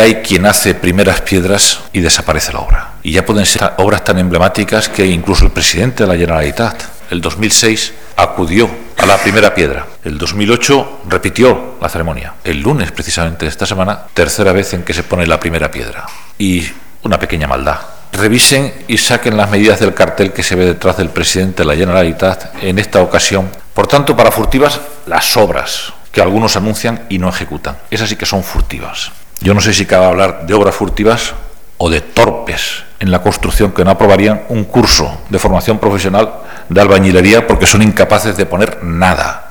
hay quien hace primeras piedras y desaparece la obra. Y ya pueden ser obras tan emblemáticas que incluso el presidente de la Generalitat, el 2006, acudió a la primera piedra. El 2008 repitió la ceremonia. El lunes, precisamente de esta semana, tercera vez en que se pone la primera piedra. Y una pequeña maldad. Revisen y saquen las medidas del cartel que se ve detrás del presidente de la Generalitat en esta ocasión. Por tanto, para furtivas, las obras que algunos anuncian y no ejecutan. Esas sí que son furtivas. Yo no sé si cabe hablar de obras furtivas o de torpes en la construcción que no aprobarían un curso de formación profesional de albañilería porque son incapaces de poner nada.